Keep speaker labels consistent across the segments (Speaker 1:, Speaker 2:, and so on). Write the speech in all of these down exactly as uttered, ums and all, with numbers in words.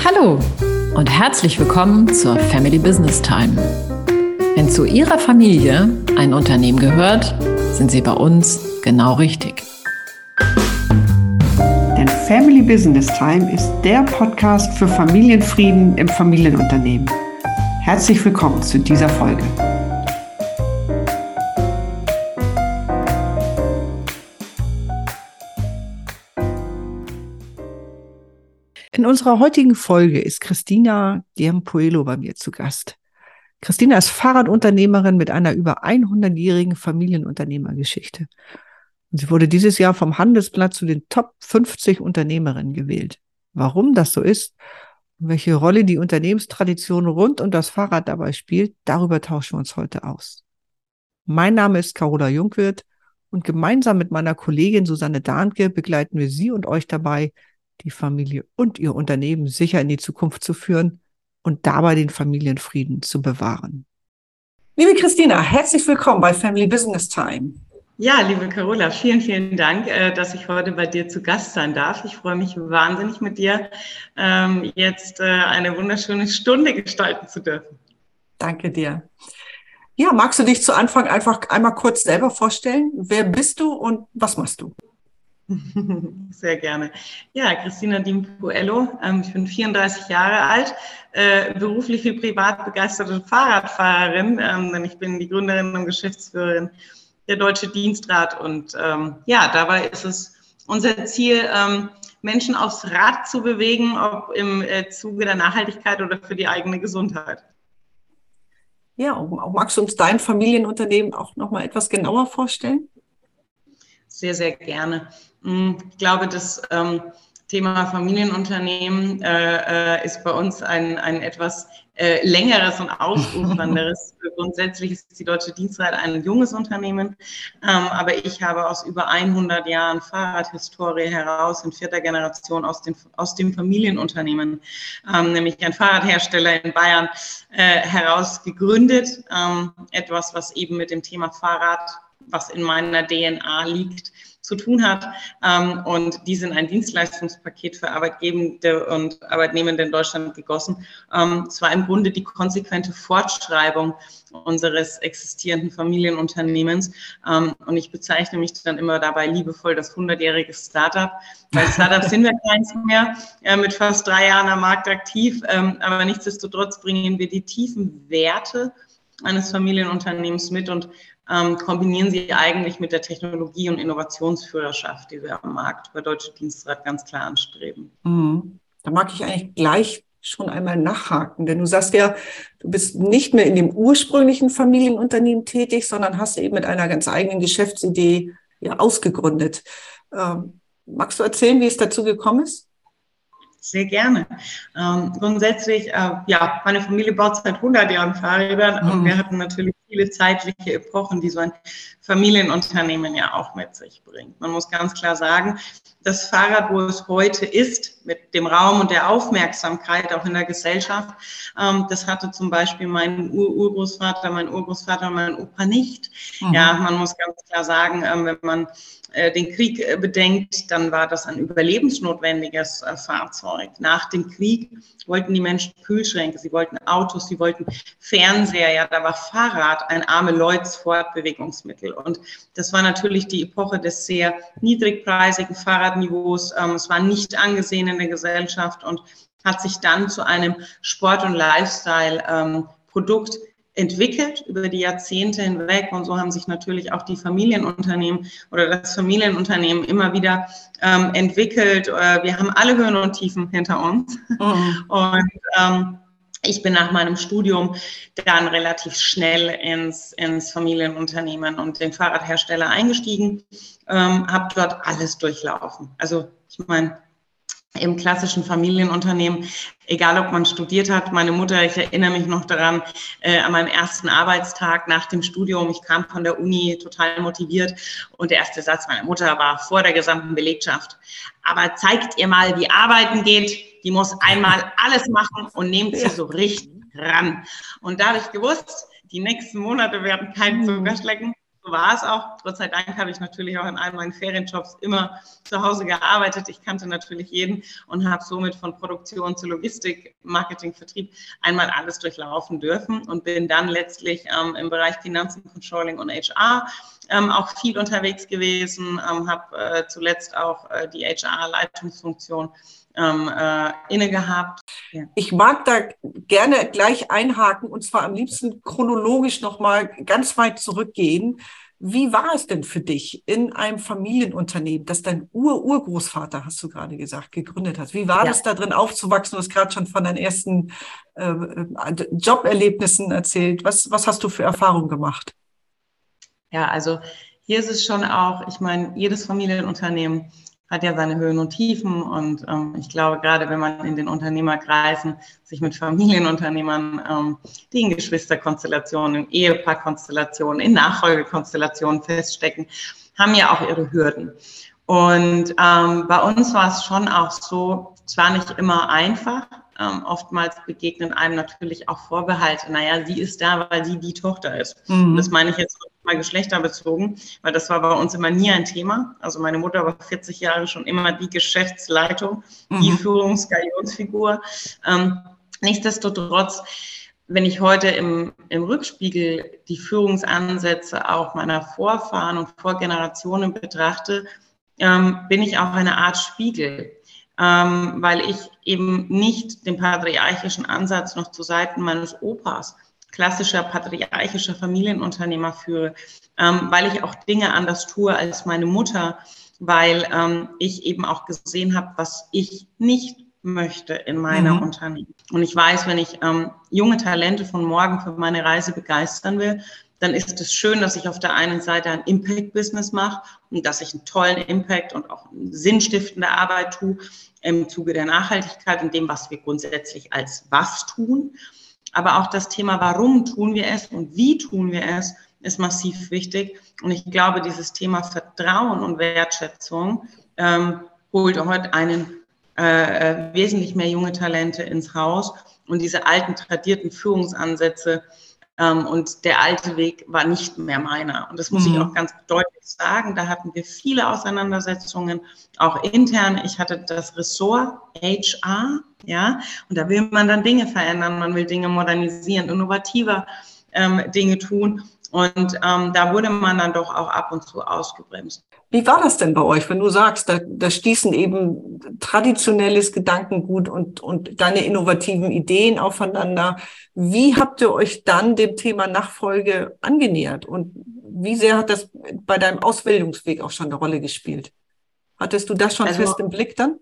Speaker 1: Hallo und herzlich willkommen zur Family Business Time. Wenn zu Ihrer Familie ein Unternehmen gehört, sind Sie bei uns genau richtig.
Speaker 2: Denn Family Business Time ist der Podcast für Familienfrieden im Familienunternehmen. Herzlich willkommen zu dieser Folge. In unserer heutigen Folge ist Cristina Giampuelo bei mir zu Gast. Cristina ist Fahrradunternehmerin mit einer über hundertjährigen Familienunternehmergeschichte. Und sie wurde dieses Jahr vom Handelsblatt zu den Top fünfzig Unternehmerinnen gewählt. Warum das so ist und welche Rolle die Unternehmenstradition rund um das Fahrrad dabei spielt, darüber tauschen wir uns heute aus. Mein Name ist Carola Jungwirth und gemeinsam mit meiner Kollegin Susanne Dahnke begleiten wir Sie und euch dabei, die Familie und ihr Unternehmen sicher in die Zukunft zu führen und dabei den Familienfrieden zu bewahren. Liebe Cristina, herzlich willkommen bei Family Business Time.
Speaker 3: Ja, liebe Carola, vielen, vielen Dank, dass ich heute bei dir zu Gast sein darf. Ich freue mich wahnsinnig mit dir, jetzt eine wunderschöne Stunde gestalten zu dürfen.
Speaker 2: Danke dir. Ja, magst du dich zu Anfang einfach einmal kurz selber vorstellen? Wer bist du und was machst du?
Speaker 3: Sehr gerne. Ja, Cristina Giampuelo, ähm, ich bin vierunddreißig Jahre alt, äh, beruflich wie privat begeisterte Fahrradfahrerin, ähm, denn ich bin die Gründerin und Geschäftsführerin der Deutsche Dienstrat und ähm, ja, dabei ist es unser Ziel, ähm, Menschen aufs Rad zu bewegen, ob im äh, Zuge der Nachhaltigkeit oder für die eigene Gesundheit.
Speaker 2: Ja, und auch magst du uns dein Familienunternehmen auch noch mal etwas genauer vorstellen?
Speaker 3: Sehr, sehr gerne. Ich glaube, das ähm, Thema Familienunternehmen äh, äh, ist bei uns ein, ein etwas äh, längeres und ausufernderes. Grundsätzlich ist die Deutsche Dienstrat ein junges Unternehmen, ähm, aber ich habe aus über hundert Jahren Fahrradhistorie heraus in vierter Generation aus, den, aus dem Familienunternehmen, ähm, nämlich ein Fahrradhersteller in Bayern, äh, heraus gegründet. Ähm, etwas, was eben mit dem Thema Fahrrad, was in meiner D N A liegt, zu tun hat. Und die sind ein Dienstleistungspaket für Arbeitgebende und Arbeitnehmende in Deutschland gegossen. Es war im Grunde die konsequente Fortschreibung unseres existierenden Familienunternehmens. Und ich bezeichne mich dann immer dabei liebevoll das hundertjährige Startup. Weil Startup sind wir keins mehr, mit fast drei Jahren am Markt aktiv. Aber nichtsdestotrotz bringen wir die tiefen Werte eines Familienunternehmens mit und Ähm, kombinieren sie eigentlich mit der Technologie- und Innovationsführerschaft, die wir am Markt bei Deutsche Dienstrat ganz klar anstreben.
Speaker 2: Mhm. Da mag ich eigentlich gleich schon einmal nachhaken, denn du sagst ja, du bist nicht mehr in dem ursprünglichen Familienunternehmen tätig, sondern hast eben mit einer ganz eigenen Geschäftsidee ja ausgegründet. Ähm, magst du erzählen, wie es dazu gekommen ist?
Speaker 3: Sehr gerne. Ähm, grundsätzlich, äh, ja, meine Familie baut seit hundert Jahren Fahrräder mhm. und wir hatten natürlich viele zeitliche Epochen, die so ein Familienunternehmen ja auch mit sich bringt. Man muss ganz klar sagen, das Fahrrad, wo es heute ist, mit dem Raum und der Aufmerksamkeit auch in der Gesellschaft, ähm, das hatte zum Beispiel mein Ur-Urgroßvater, mein Urgroßvater und mein Opa nicht. Mhm. Ja, man muss ganz klar sagen, ähm, wenn man äh, den Krieg äh, bedenkt, dann war das ein überlebensnotwendiges äh, Fahrzeug. Nach dem Krieg wollten die Menschen Kühlschränke, sie wollten Autos, sie wollten Fernseher, ja, da war Fahrrad ein arme Leuts Fortbewegungsmittel. Und das war natürlich die Epoche des sehr niedrigpreisigen Fahrradniveaus. Ähm, es war nicht angesehen in der Gesellschaft und hat sich dann zu einem Sport- und Lifestyle-Produkt ähm, entwickelt über die Jahrzehnte hinweg. Und so haben sich natürlich auch die Familienunternehmen oder das Familienunternehmen immer wieder ähm, entwickelt. Äh, wir haben alle Höhen und Tiefen hinter uns. Mhm. Und ähm, ich bin nach meinem Studium dann relativ schnell ins, ins Familienunternehmen und den Fahrradhersteller eingestiegen, ähm, habe dort alles durchlaufen. Also ich meine, im klassischen Familienunternehmen, egal ob man studiert hat, meine Mutter, ich erinnere mich noch daran, äh, an meinem ersten Arbeitstag nach dem Studium, ich kam von der Uni total motiviert und der erste Satz meiner Mutter war vor der gesamten Belegschaft: Aber zeigt ihr mal, wie arbeiten geht, die muss einmal alles machen und nehmt sie so richtig ran. Und da habe ich gewusst, die nächsten Monate werden kein Zucker schlecken. so war es auch. Gott sei Dank habe ich natürlich auch in all meinen Ferienjobs immer zu Hause gearbeitet. Ich kannte natürlich jeden und habe somit von Produktion zu Logistik, Marketing, Vertrieb einmal alles durchlaufen dürfen und bin dann letztlich ähm, im Bereich Finanzen, Controlling und H R ähm, auch viel unterwegs gewesen, ähm, habe äh, zuletzt auch äh, die H R-Leitungsfunktion ähm, äh, inne gehabt.
Speaker 2: Ja. Ich mag da gerne gleich einhaken und zwar am liebsten chronologisch nochmal ganz weit zurückgehen. Wie war es denn für dich in einem Familienunternehmen, das dein Ur-Urgroßvater, hast du gerade gesagt, gegründet hat? Wie war ja. das da drin aufzuwachsen? Du hast gerade schon von deinen ersten äh, Joberlebnissen erzählt. Was, was hast du für Erfahrungen gemacht?
Speaker 3: Ja, also hier ist es schon auch, ich meine, jedes Familienunternehmen hat ja seine Höhen und Tiefen und ähm, ich glaube, gerade wenn man in den Unternehmerkreisen sich mit Familienunternehmern, ähm, die in Geschwisterkonstellationen, in Ehepaarkonstellationen, in Nachfolgekonstellationen feststecken, haben ja auch ihre Hürden. Und ähm, bei uns war es schon auch so, es war nicht immer einfach. Ähm, oftmals begegnen einem natürlich auch Vorbehalte. Naja, sie ist da, weil sie die Tochter ist. Mhm. Und das meine ich jetzt mal geschlechterbezogen, weil das war bei uns immer nie ein Thema. Also meine Mutter war vierzig Jahre schon immer die Geschäftsleitung, mhm. die Führungsgalionsfigur. Ähm, nichtsdestotrotz, wenn ich heute im, im Rückspiegel die Führungsansätze auch meiner Vorfahren und Vorgenerationen betrachte, ähm, bin ich auch eine Art Spiegel. Ähm, weil ich eben nicht den patriarchischen Ansatz noch zu Seiten meines Opas, klassischer patriarchischer Familienunternehmer führe, ähm, weil ich auch Dinge anders tue als meine Mutter, weil ähm, ich eben auch gesehen habe, was ich nicht möchte in meiner mhm. Unternehmen. Und ich weiß, wenn ich ähm, junge Talente von morgen für meine Reise begeistern will, dann ist es schön, dass ich auf der einen Seite ein Impact-Business mache und dass ich einen tollen Impact und auch sinnstiftende Arbeit tue im Zuge der Nachhaltigkeit und dem, was wir grundsätzlich als was tun. Aber auch das Thema, warum tun wir es und wie tun wir es, ist massiv wichtig. Und ich glaube, dieses Thema Vertrauen und Wertschätzung ähm, holt heute einen äh, wesentlich mehr junge Talente ins Haus. Und diese alten, tradierten Führungsansätze Ähm, und der alte Weg war nicht mehr meiner. Und das muss mhm. ich auch ganz deutlich sagen. Da hatten wir viele Auseinandersetzungen, auch intern. Ich hatte das Ressort H R, ja, und da will man dann Dinge verändern, man will Dinge modernisieren, innovativer ähm, Dinge tun. Und ähm, da wurde man dann doch auch ab und zu ausgebremst.
Speaker 2: Wie war das denn bei euch, wenn du sagst, da, da stießen eben traditionelles Gedankengut und, und deine innovativen Ideen aufeinander? Wie habt ihr euch dann dem Thema Nachfolge angenähert? Und wie sehr hat das bei deinem Ausbildungsweg auch schon eine Rolle gespielt? Hattest du das schon also, fest im Blick dann?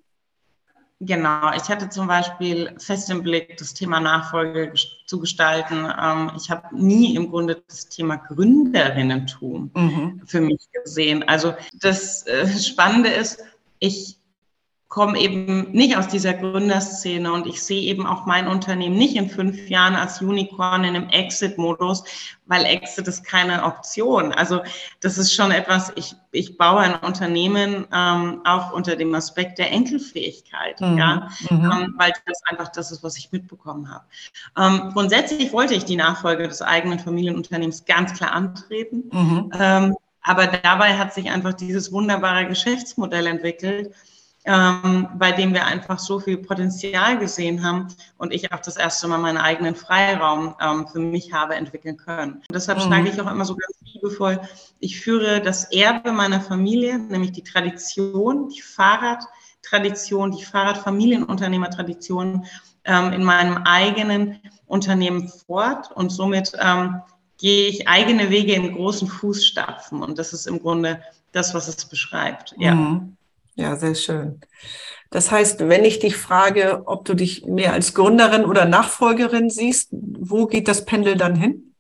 Speaker 3: Genau, ich hatte zum Beispiel fest im Blick, das Thema Nachfolge zu gestalten. Ich habe nie im Grunde das Thema Gründerinnentum mhm. für mich gesehen. Also das Spannende ist, ich komme eben nicht aus dieser Gründerszene und ich sehe eben auch mein Unternehmen nicht in fünf Jahren als Unicorn in einem Exit-Modus, weil Exit ist keine Option. Also das ist schon etwas, ich, ich baue ein Unternehmen ähm, auch unter dem Aspekt der Enkelfähigkeit, mhm. ja, mhm. Ähm, weil das einfach das ist, was ich mitbekommen habe. Ähm, grundsätzlich wollte ich die Nachfolge des eigenen Familienunternehmens ganz klar antreten, mhm. ähm, aber dabei hat sich einfach dieses wunderbare Geschäftsmodell entwickelt, Ähm, bei dem wir einfach so viel Potenzial gesehen haben und ich auch das erste Mal meinen eigenen Freiraum ähm, für mich habe entwickeln können. Und deshalb mhm. schlage ich auch immer so ganz liebevoll, ich führe das Erbe meiner Familie, nämlich die Tradition, die Fahrradtradition, die Fahrradfamilienunternehmertradition ähm, in meinem eigenen Unternehmen fort und somit ähm, gehe ich eigene Wege in großen Fußstapfen und das ist im Grunde das, was es beschreibt. Ja.
Speaker 2: Mhm. Ja, sehr schön. Das heißt, wenn ich dich frage, ob du dich mehr als Gründerin oder Nachfolgerin siehst, wo geht das Pendel dann hin?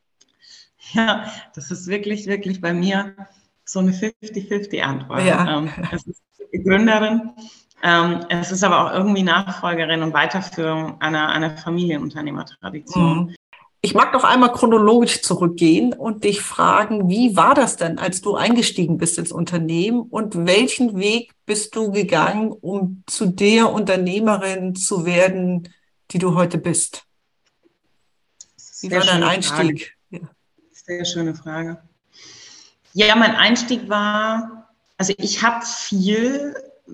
Speaker 3: Ja, das ist wirklich, wirklich bei mir so eine fünfzig fünfzig Antwort.
Speaker 2: Ja.
Speaker 3: Ähm, es ist Gründerin, ähm, es ist aber auch irgendwie Nachfolgerin und Weiterführung einer, einer Familienunternehmertradition.
Speaker 2: Mhm. Ich mag noch einmal chronologisch zurückgehen und dich fragen, wie war das denn, als du eingestiegen bist ins Unternehmen und welchen Weg bist du gegangen, um zu der Unternehmerin zu werden, die du heute bist? Wie war dein Einstieg?
Speaker 3: Ja. Sehr schöne Frage. Ja, mein Einstieg war, also ich habe viel,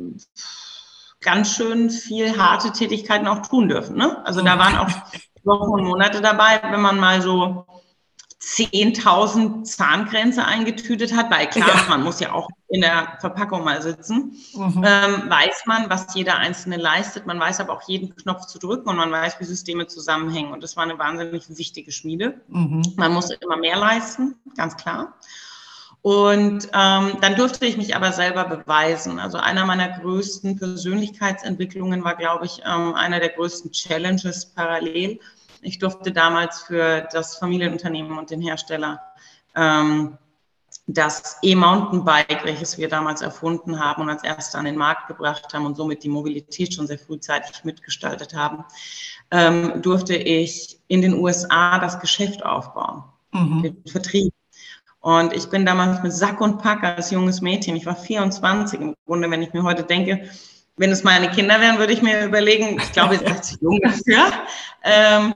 Speaker 3: ganz schön viel harte Tätigkeiten auch tun dürfen. Ne? Also da waren auch Wochen und Monate dabei, wenn man mal so zehntausend Zahnkränze eingetütet hat, weil klar, ja. man muss ja auch in der Verpackung mal sitzen, mhm. ähm, weiß man, was jeder Einzelne leistet, man weiß aber auch jeden Knopf zu drücken und man weiß, wie Systeme zusammenhängen und das war eine wahnsinnig wichtige Schmiede. Mhm. Man musste immer mehr leisten, ganz klar. Und ähm, dann durfte ich mich aber selber beweisen. Also einer meiner größten Persönlichkeitsentwicklungen war, glaube ich, ähm, einer der größten Challenges parallel. Ich durfte damals für das Familienunternehmen und den Hersteller ähm, das E-Mountainbike, welches wir damals erfunden haben und als erster an den Markt gebracht haben und somit die Mobilität schon sehr frühzeitig mitgestaltet haben, ähm, durfte ich in den U S A das Geschäft aufbauen, mhm. den Vertrieb. Und ich bin damals mit Sack und Pack als junges Mädchen, ich war vierundzwanzig im Grunde, wenn ich mir heute denke, wenn es meine Kinder wären, würde ich mir überlegen, ich glaube, jetzt ist zu jung dafür, ähm,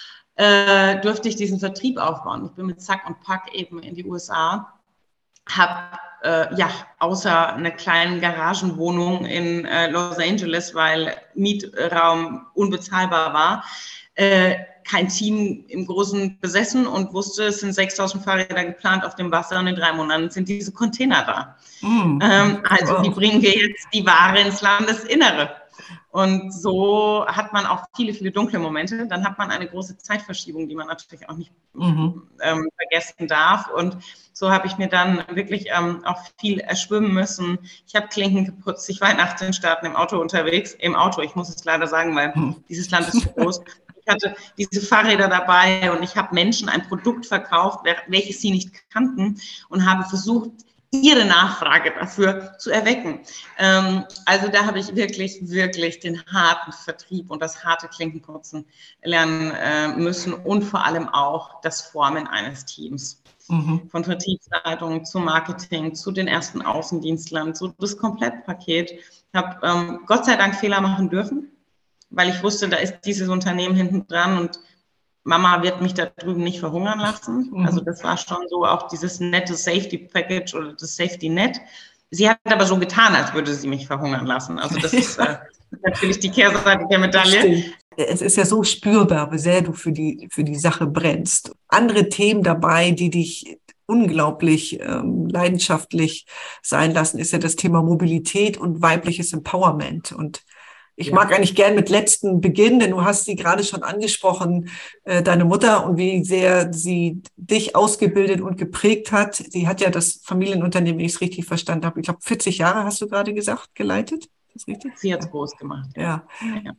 Speaker 3: äh, durfte ich diesen Vertrieb aufbauen. Ich bin mit Sack und Pack eben in die U S A, habe äh, ja außer einer kleinen Garagenwohnung in äh, Los Angeles, weil Mietraum unbezahlbar war, äh, kein Team im Großen besessen und wusste, es sind sechstausend Fahrräder geplant auf dem Wasser und in drei Monaten sind diese Container da. Mm, ähm, also wow. Wie bringen wir jetzt die Ware ins Landesinnere? Und so hat man auch viele, viele dunkle Momente. Dann hat man eine große Zeitverschiebung, die man natürlich auch nicht mhm. ähm, vergessen darf. Und so habe ich mir dann wirklich ähm, auch viel erschwimmen müssen. Ich habe Klinken geputzt. Ich war in achtzehn Staaten im Auto unterwegs. Im Auto, ich muss es leider sagen, weil mhm. dieses Land ist so groß. Ich hatte diese Fahrräder dabei und ich habe Menschen ein Produkt verkauft, welches sie nicht kannten und habe versucht, ihre Nachfrage dafür zu erwecken. Ähm, also da habe ich wirklich, wirklich den harten Vertrieb und das harte Klinkenputzen lernen äh, müssen und vor allem auch das Formen eines Teams. Mhm. Von Vertriebsleitung zu Marketing, zu den ersten Außendienstlern, so das Komplettpaket. Ich habe ähm, Gott sei Dank Fehler machen dürfen, weil ich wusste, da ist dieses Unternehmen hinten dran und Mama wird mich da drüben nicht verhungern lassen. Mhm. Also das war schon so auch dieses nette Safety Package oder das Safety Net. Sie hat aber so getan, als würde sie mich verhungern lassen. Also das ist äh, natürlich die Kehrseite der Medaille.
Speaker 2: Es ist ja so spürbar, wie sehr du für die, für die Sache brennst. Andere Themen dabei, die dich unglaublich ähm, leidenschaftlich sein lassen, ist ja das Thema Mobilität und weibliches Empowerment. Und ich ja. mag eigentlich gern mit letzten beginnen, denn du hast sie gerade schon angesprochen, äh, deine Mutter und wie sehr sie dich ausgebildet und geprägt hat. Sie hat ja das Familienunternehmen, wenn ich es richtig verstanden habe, ich glaube vierzig Jahre hast du gerade gesagt, geleitet. Ist das richtig?
Speaker 3: Sie hat es groß gemacht.
Speaker 2: Ja. ja.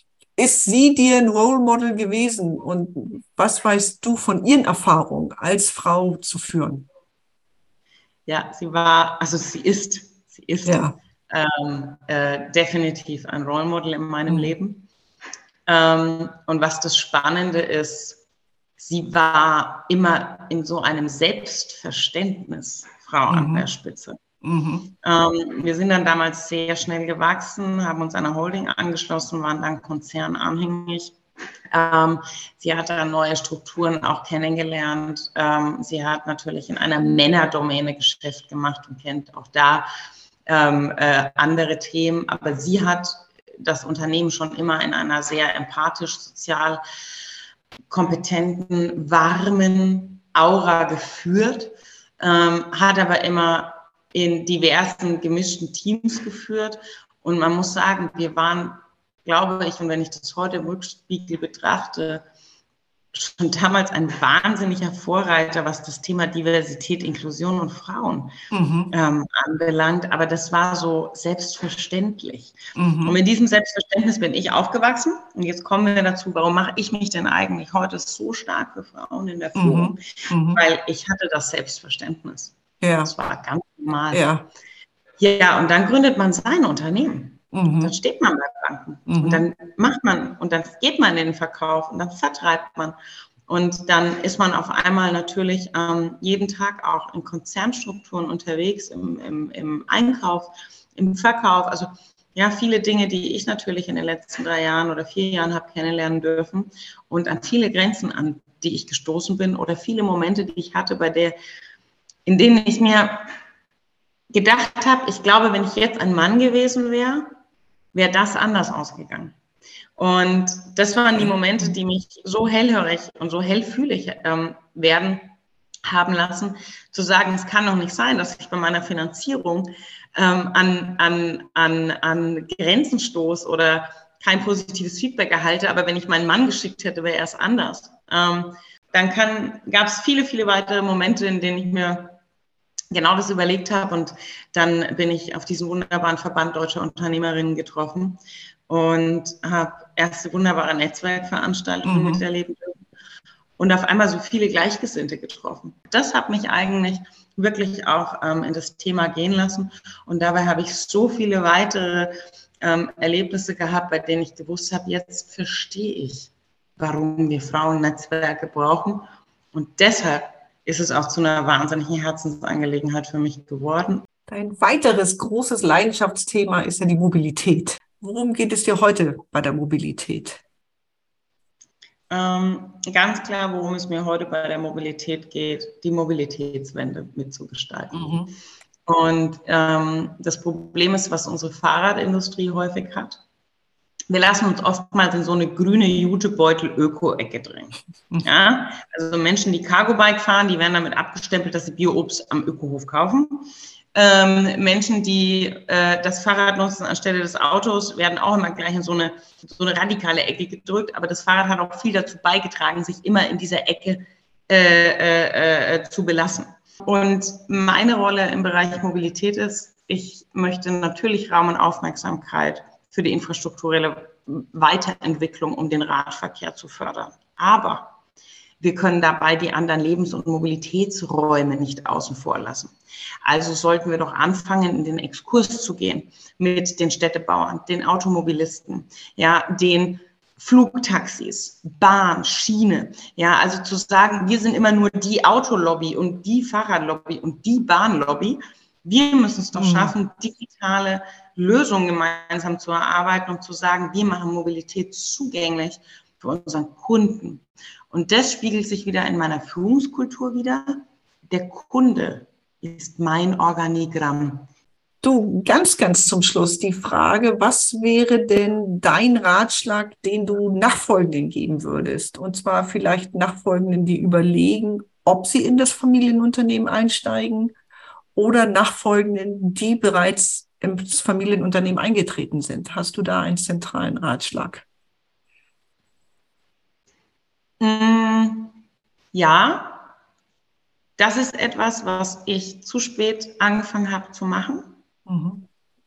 Speaker 2: Ist sie dir ein Role Model gewesen und was weißt du von ihren Erfahrungen als Frau zu führen?
Speaker 3: Ja, sie war, also sie ist, sie ist.
Speaker 2: Ja.
Speaker 3: Ähm, äh, definitiv ein Role Model in meinem mhm. Leben. Ähm, und was das Spannende ist, sie war immer in so einem Selbstverständnis Frau mhm. an der Spitze. Mhm. Ähm, wir sind dann damals sehr schnell gewachsen, haben uns einer Holding angeschlossen, waren dann konzernanhängig. Ähm, sie hat dann neue Strukturen auch kennengelernt. Ähm, sie hat natürlich in einer Männerdomäne Geschäft gemacht und kennt auch da Ähm, äh, andere Themen, aber sie hat das Unternehmen schon immer in einer sehr empathisch, sozial kompetenten, warmen Aura geführt, ähm, hat aber immer in diversen gemischten Teams geführt und man muss sagen, wir waren, glaube ich, und wenn ich das heute im Rückspiegel betrachte, schon damals ein wahnsinniger Vorreiter, was das Thema Diversität, Inklusion und Frauen mhm. ähm, anbelangt. Aber das war so selbstverständlich. Mhm. Und mit diesem Selbstverständnis bin ich aufgewachsen. Und jetzt kommen wir dazu, warum mache ich mich denn eigentlich heute so stark für Frauen in der Führung? Mhm. Weil ich hatte das Selbstverständnis. Ja. Das war ganz normal. Ja. ja, und dann gründet man sein Unternehmen. Mhm. Dann steht man bei Banken mhm. und dann macht man und dann geht man in den Verkauf und dann vertreibt man und dann ist man auf einmal natürlich ähm, jeden Tag auch in Konzernstrukturen unterwegs, im, im, im Einkauf, im Verkauf, also ja, viele Dinge, die ich natürlich in den letzten drei Jahren oder vier Jahren habe kennenlernen dürfen und an viele Grenzen, an die ich gestoßen bin oder viele Momente, die ich hatte, bei der in denen ich mir gedacht habe, ich glaube, wenn ich jetzt ein Mann gewesen wäre, wäre das anders ausgegangen. Und das waren die Momente, die mich so hellhörig und so hellfühlig ähm, werden haben lassen, zu sagen, es kann doch nicht sein, dass ich bei meiner Finanzierung ähm, an, an, an, an Grenzen stoße oder kein positives Feedback erhalte, aber wenn ich meinen Mann geschickt hätte, wäre es anders. Ähm, dann gab es viele, viele weitere Momente, in denen ich mir genau das überlegt habe, und dann bin ich auf diesen wunderbaren Verband Deutscher Unternehmerinnen getroffen und habe erste wunderbare Netzwerkveranstaltungen mhm. miterleben dürfen und auf einmal so viele Gleichgesinnte getroffen. Das hat mich eigentlich wirklich auch ähm, in das Thema gehen lassen, und dabei habe ich so viele weitere ähm, Erlebnisse gehabt, bei denen ich gewusst habe, jetzt verstehe ich, warum wir Frauennetzwerke brauchen, und deshalb ist es auch zu einer wahnsinnigen Herzensangelegenheit für mich geworden.
Speaker 2: Ein weiteres großes Leidenschaftsthema ist ja die Mobilität. Worum geht es dir heute bei der Mobilität?
Speaker 3: Ähm, ganz klar, worum es mir heute bei der Mobilität geht, die Mobilitätswende mitzugestalten. Mhm. Und ähm, das Problem ist, was unsere Fahrradindustrie häufig hat. Wir lassen uns oftmals in so eine grüne Jutebeutel-Öko-Ecke drängen. Ja? Also Menschen, die Cargo-Bike fahren, die werden damit abgestempelt, dass sie Bio-Obst am Ökohof kaufen. Ähm, Menschen, die äh, das Fahrrad nutzen anstelle des Autos, werden auch immer gleich in so eine, so eine radikale Ecke gedrückt. Aber das Fahrrad hat auch viel dazu beigetragen, sich immer in dieser Ecke äh, äh, äh, zu belassen. Und meine Rolle im Bereich Mobilität ist, ich möchte natürlich Raum und Aufmerksamkeit für die infrastrukturelle Weiterentwicklung, um den Radverkehr zu fördern. Aber wir können dabei die anderen Lebens- und Mobilitätsräume nicht außen vor lassen. Also sollten wir doch anfangen, in den Exkurs zu gehen mit den Städtebauern, den Automobilisten, ja, den Flugtaxis, Bahn, Schiene. Ja, also zu sagen, wir sind immer nur die Autolobby und die Fahrradlobby und die Bahnlobby. Wir müssen es doch schaffen, digitale Lösungen gemeinsam zu erarbeiten und zu sagen, wir machen Mobilität zugänglich für unseren Kunden. Und das spiegelt sich wieder in meiner Führungskultur wider. Der Kunde ist mein Organigramm.
Speaker 2: Du, ganz, ganz zum Schluss die Frage, was wäre denn dein Ratschlag, den du Nachfolgenden geben würdest? Und zwar vielleicht Nachfolgenden, die überlegen, ob sie in das Familienunternehmen einsteigen, oder Nachfolgenden, die bereits ins Familienunternehmen eingetreten sind. Hast du da einen zentralen Ratschlag?
Speaker 3: Ja, das ist etwas, was ich zu spät angefangen habe zu machen. Mhm.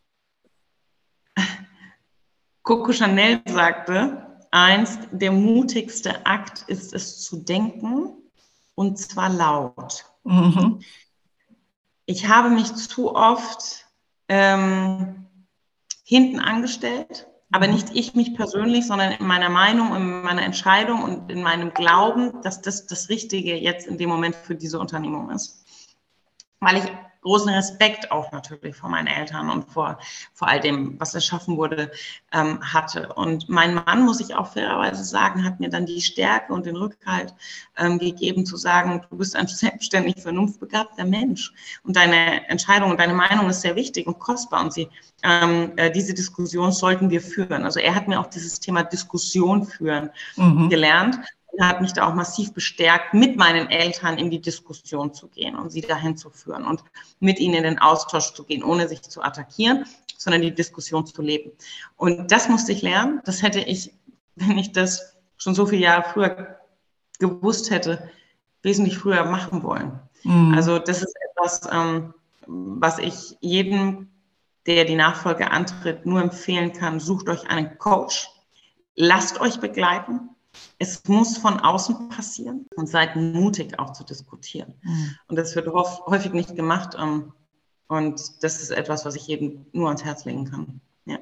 Speaker 3: Coco Chanel sagte einst, der mutigste Akt ist es zu denken, und zwar laut. Mhm. Ich habe mich zu oft ähm, hinten angestellt, aber nicht ich mich persönlich, sondern in meiner Meinung, in meiner Entscheidung und in meinem Glauben, dass das das Richtige jetzt in dem Moment für diese Unternehmung ist. Weil ich großen Respekt auch natürlich vor meinen Eltern und vor, vor all dem, was erschaffen wurde, ähm, hatte. Und mein Mann, muss ich auch fairerweise sagen, hat mir dann die Stärke und den Rückhalt ähm, gegeben, zu sagen, du bist ein selbstständig vernunftbegabter Mensch und deine Entscheidung und deine Meinung ist sehr wichtig und kostbar, und sie, ähm, äh, diese Diskussion sollten wir führen. Also er hat mir auch dieses Thema Diskussion führen mhm. gelernt. Er hat mich da auch massiv bestärkt, mit meinen Eltern in die Diskussion zu gehen und sie dahin zu führen und mit ihnen in den Austausch zu gehen, ohne sich zu attackieren, sondern die Diskussion zu leben. Und das musste ich lernen. Das hätte ich, wenn ich das schon so viele Jahre früher gewusst hätte, wesentlich früher machen wollen. Mhm. Also das ist etwas, ähm, was ich jedem, der die Nachfolge antritt, nur empfehlen kann. Sucht euch einen Coach, lasst euch begleiten. Es muss von außen passieren und seid mutig auch zu diskutieren. Mhm. Und das wird häufig nicht gemacht. Und das ist etwas, was ich jedem nur ans Herz legen kann. Ja.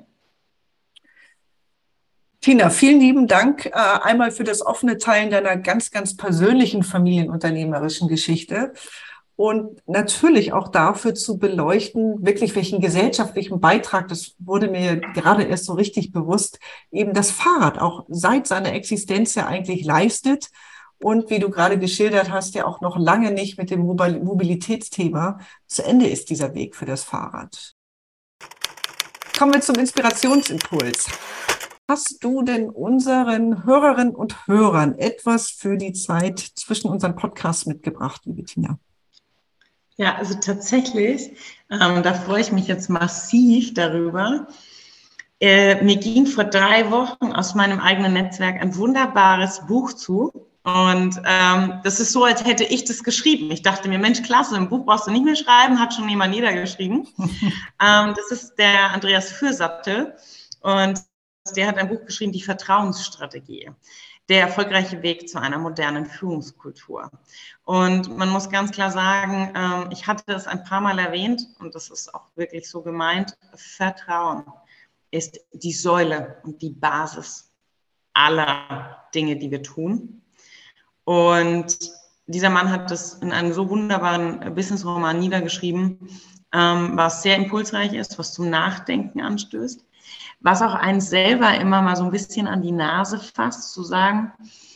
Speaker 2: Tina, vielen lieben Dank äh, einmal für das offene Teilen deiner ganz, ganz persönlichen familienunternehmerischen Geschichte. Und natürlich auch dafür zu beleuchten, wirklich welchen gesellschaftlichen Beitrag, das wurde mir gerade erst so richtig bewusst, eben das Fahrrad auch seit seiner Existenz ja eigentlich leistet und wie du gerade geschildert hast, ja auch noch lange nicht mit dem Mobilitätsthema zu Ende ist, dieser Weg für das Fahrrad. Kommen wir zum Inspirationsimpuls. Hast du denn unseren Hörerinnen und Hörern etwas für die Zeit zwischen unseren Podcasts mitgebracht, liebe Tina?
Speaker 3: Ja, also tatsächlich, ähm, da freue ich mich jetzt massiv darüber. Äh, mir ging vor drei Wochen aus meinem eigenen Netzwerk ein wunderbares Buch zu. Und ähm, das ist so, als hätte ich das geschrieben. Ich dachte mir, Mensch, klasse, ein Buch brauchst du nicht mehr schreiben, hat schon jemand niedergeschrieben. ähm, das ist der Andreas Fürsattel und der hat ein Buch geschrieben, die Vertrauensstrategie. Der erfolgreiche Weg zu einer modernen Führungskultur. Und man muss ganz klar sagen, ähm, ich hatte es ein paar Mal erwähnt und das ist auch wirklich so gemeint, Vertrauen ist die Säule und die Basis aller Dinge, die wir tun. Und dieser Mann hat das in einem so wunderbaren Business-Roman niedergeschrieben, ähm, was sehr impulsreich ist, was zum Nachdenken anstößt, was auch einen selber immer mal so ein bisschen an die Nase fasst, zu sagen,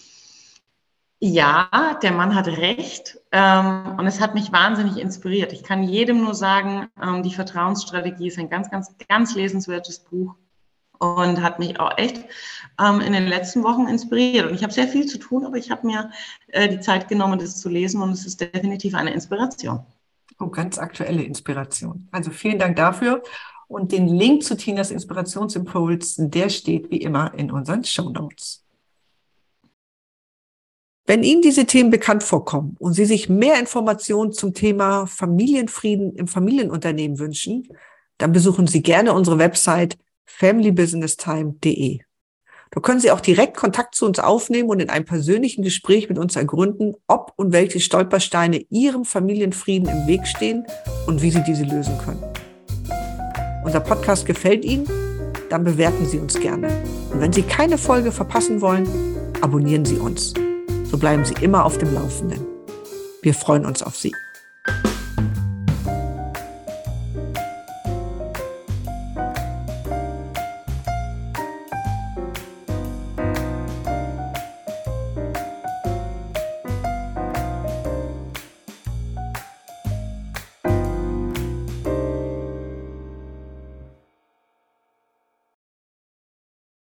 Speaker 3: ja, der Mann hat recht, ähm, und es hat mich wahnsinnig inspiriert. Ich kann jedem nur sagen, ähm, die Vertrauensstrategie ist ein ganz, ganz, ganz lesenswertes Buch und hat mich auch echt ähm, in den letzten Wochen inspiriert. Und ich habe sehr viel zu tun, aber ich habe mir äh, die Zeit genommen, das zu lesen und es ist definitiv eine Inspiration.
Speaker 2: Oh, ganz aktuelle Inspiration. Also vielen Dank dafür. Und den Link zu Tinas Inspirationsimpuls, der steht wie immer in unseren Shownotes. Wenn Ihnen diese Themen bekannt vorkommen und Sie sich mehr Informationen zum Thema Familienfrieden im Familienunternehmen wünschen, dann besuchen Sie gerne unsere Website family business time punkt de. Da können Sie auch direkt Kontakt zu uns aufnehmen und in einem persönlichen Gespräch mit uns ergründen, ob und welche Stolpersteine Ihrem Familienfrieden im Weg stehen und wie Sie diese lösen können. Unser Podcast gefällt Ihnen? Dann bewerten Sie uns gerne. Und wenn Sie keine Folge verpassen wollen, abonnieren Sie uns. So bleiben Sie immer auf dem Laufenden. Wir freuen uns auf Sie.